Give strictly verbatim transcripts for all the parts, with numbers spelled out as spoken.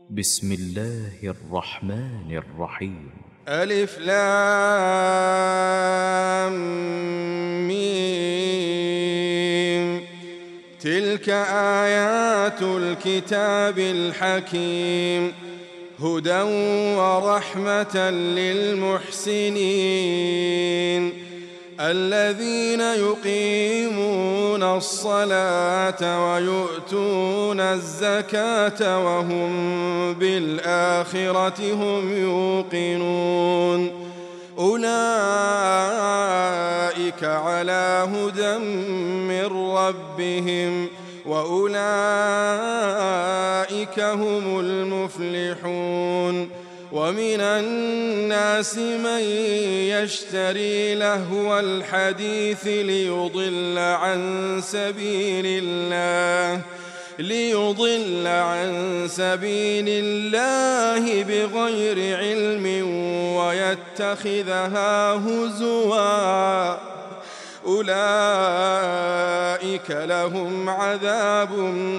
بسم الله الرحمن الرحيم. ألف لام ميم. تلك آيات الكتاب الحكيم، هدى ورحمة للمحسنين الذين يقيمون الصلاة ويؤتون الزكاة وهم بالآخرة هم يوقنون. أولئك على هدى من ربهم وأولئك هم المفلحون. ومن الناس من يشتري لهو الحديث ليضل عن سبيل الله ليضل عن سبيل الله بغير علم ويتخذها هزوا، أولئك لهم عذاب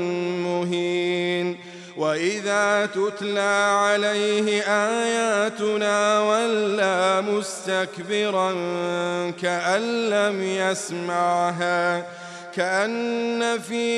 مهين. وإذا تتلى عليه آياتنا ولى مستكبرا كأن لم يسمعها كأن في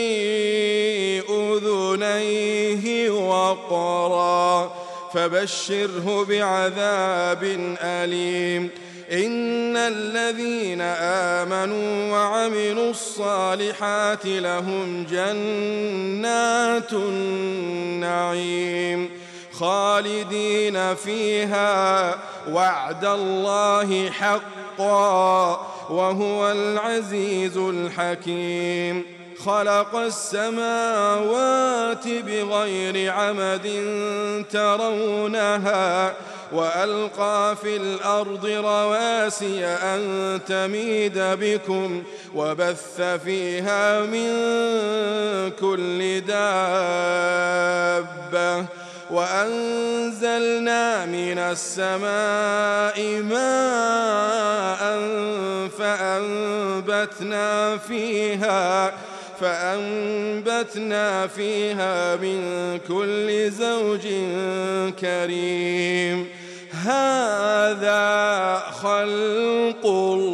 أذنيه وقرا، فبشره بعذاب أليم. إن الذين آمنوا وعملوا الصالحات لهم جنات النعيم خالدين فيها، وعد الله حقا وهو العزيز الحكيم. خلق السماوات بغير عمد ترونها وألقى في الأرض رواسي أن تميد بكم وبث فيها من كل دابة، وأنزلنا من السماء ماء فأنبتنا فيها فأنبتنا فيها من كل زوج كريم. هذا خلق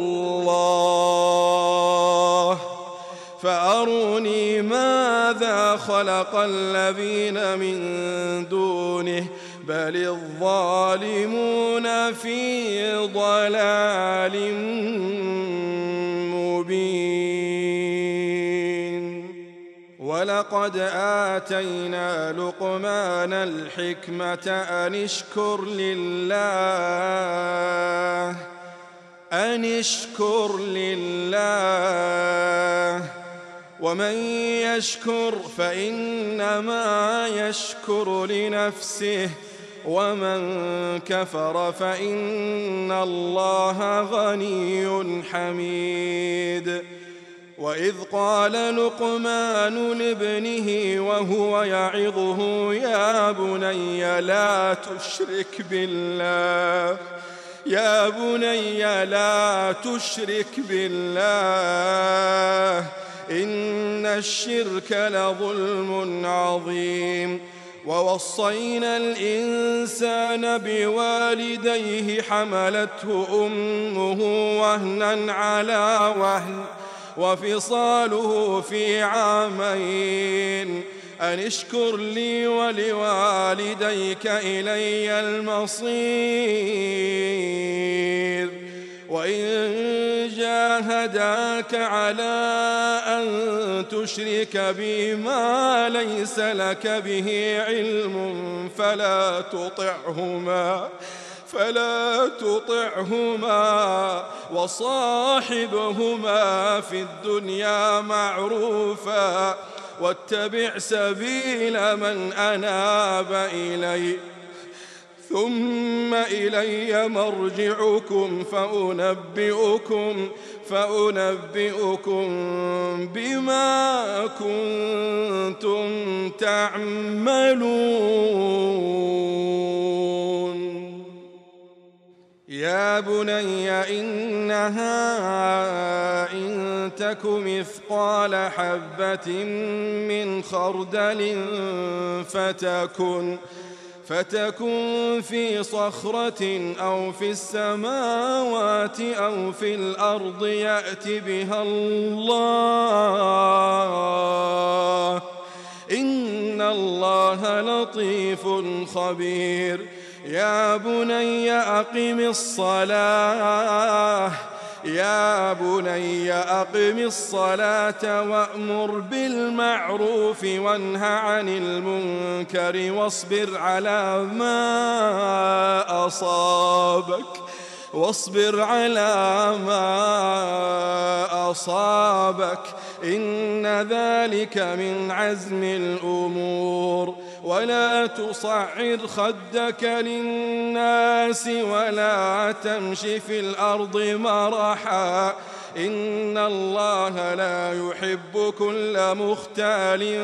الله فأروني ماذا خلق الذين من دونه بل الظالمون في ضلال مبين. ولقد آتينا لقمان الحكمة أن اشكر لله أن اشكر لله ومن يشكر فإنما يشكر لنفسه ومن كفر فإن الله غني حميد. وإذ قال لقمان لابنه وهو يعظه يا بني لا تشرك بالله يا بني لا تشرك بالله إن الشرك لظلم عظيم. ووصينا الإنسان بوالديه حملته أمه وهنا على وهن وفصاله في عامين أن اشكر لي ولوالديك إلي المصير. وإن جاهداك على أن تشرك بي ما ليس لك به علم فلا تطعهما فلا تطعهما وصاحبهما في الدنيا معروفا واتبع سبيل من أناب إلي ثم إلي مرجعكم فأنبئكم فأنبئكم بما كنتم تعملون. يا بني إنها إن تك مثقال حبة من خردل فتكن فتكن في صخرة أو في السماوات أو في الأرض يأت بها الله إن الله لطيف خبير يا بني أقم الصلاة يا بني أقم الصلاة وأمر بالمعروف وانه عن المنكر واصبر على ما أصابك واصبر على ما أصابك إن ذلك من عزم الأمور ولا تصعر خدك للناس ولا تمش في الأرض مرحا إن الله لا يحب كل مختال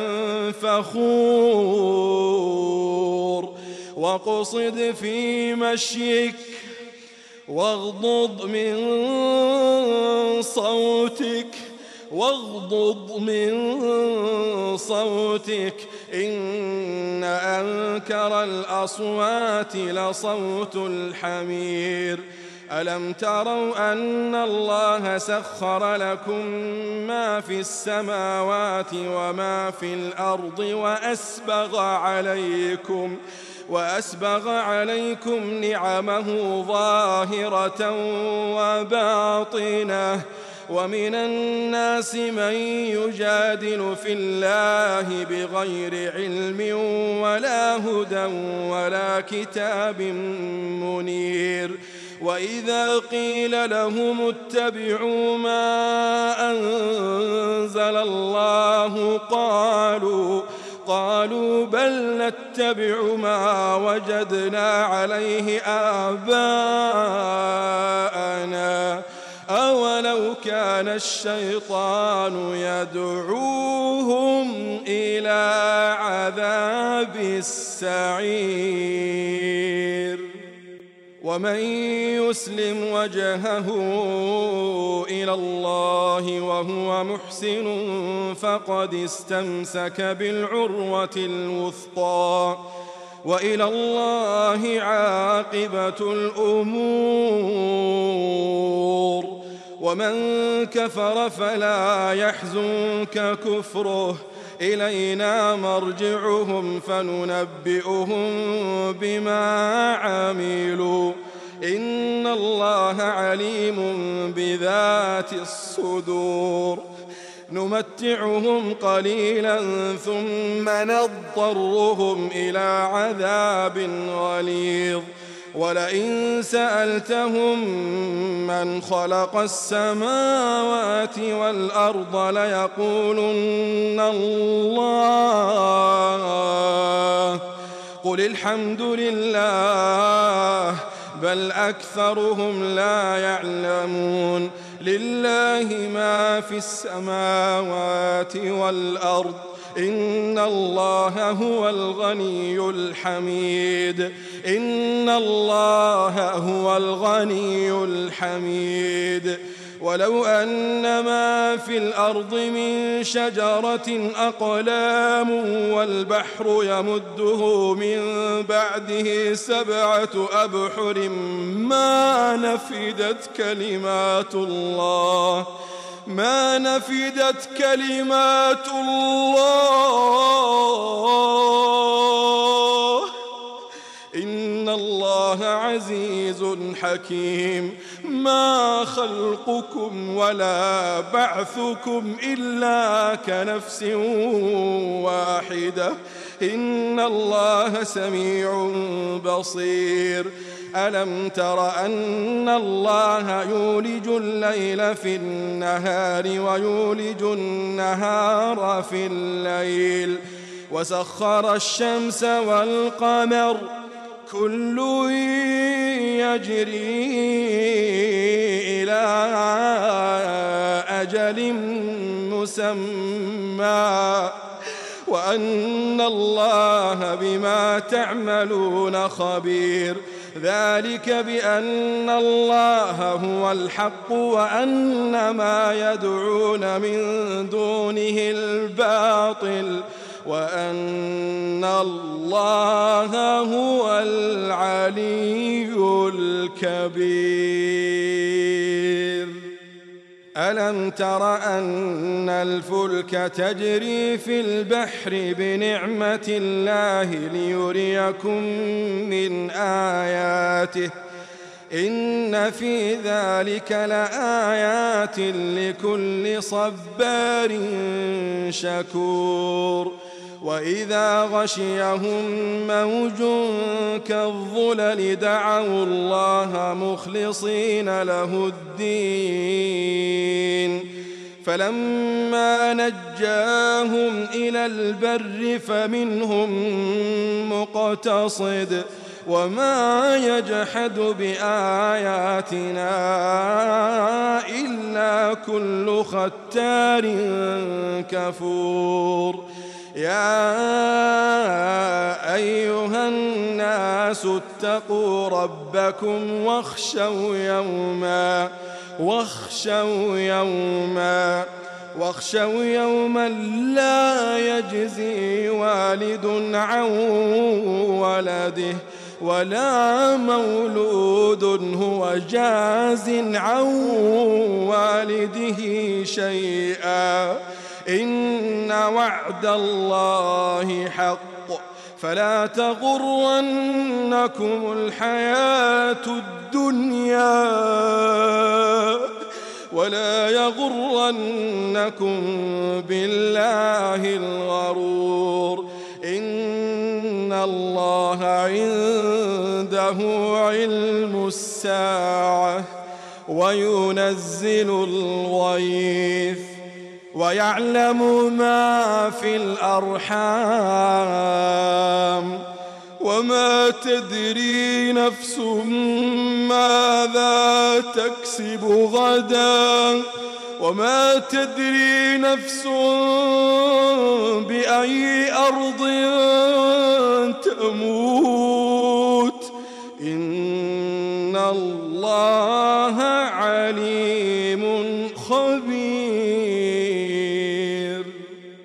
فخور واقصد في مشيك واغضض من صوتك واغضض من صوتك إن أنكر الأصوات لصوت الحمير ألم تروا أن الله سخر لكم ما في السماوات وما في الأرض وأسبغ عليكم وأسبغ عليكم نعمه ظاهرة وباطنة ومن الناس من يجادل في الله بغير علم ولا هدى ولا كتاب منير وإذا قيل لهم اتبعوا ما أنزل الله قالوا قالوا بل نتبع ما وجدنا عليه آباءنا أولو كان الشيطان يدعوهم إلى عذاب السعير ومن يسلم وجهه إلى الله وهو محسن فقد استمسك بالعروة الوثقى وإلى الله عاقبة الأمور ومن كفر فلا يحزنك كفره إلينا مرجعهم فننبئهم بما عملوا إن الله عليم بذات الصدور نمتعهم قليلا ثم نضطرهم إلى عذاب غليظ ولئن سألتهم من خلق السماوات والأرض ليقولن الله قل الحمد لله بل أكثرهم لا يعلمون لله ما في السماوات والأرض إن الله هو الغني الحميد إن الله هو الغني الحميد ولو أن ما في الأرض من شجرة أقلام والبحر يمده من بعده سبعة أبحر ما نفدت كلمات الله ما نفدت كلمات الله إن الله عزيز حكيم ما خلقكم ولا بعثكم إلا كنفس واحدة إن الله سميع بصير ألم تر أن الله يولج الليل في النهار ويولج النهار في الليل وسخر الشمس والقمر كل يجري إلى أجل مسمى وأن الله بما تعملون خبير ذلك بأن الله هو الحق وأن ما يدعون من دونه الباطل وأن الله هو العلي الكبير. ألم تر أن الفلك تجري في البحر بنعمة الله ليريكم من آياته إن في ذلك لآيات لكل صبار شكور. وإذا غشيهم موج كالظلل دعوا الله مخلصين له الدين فلما نجاهم إلى البر فمنهم مقتصد وما يجحد بآياتنا إلا كل ختار كفور. يا أيها الناس اتقوا ربكم واخشوا يوما واخشوا يوما واخشوا يوما لا يجزي والد عن ولده ولا مولود هو جاز عن والده شيئا إن وعد الله حق فلا تغرنكم الحياة الدنيا ولا يغرنكم بالله الغرور إن الله عنده علم الساعة وينزل الغيث ويعلم ما في الأرحام وما تدري نفس ماذا تكسب غدا وما تدري نفس بأي أرض تموت إن الله عليم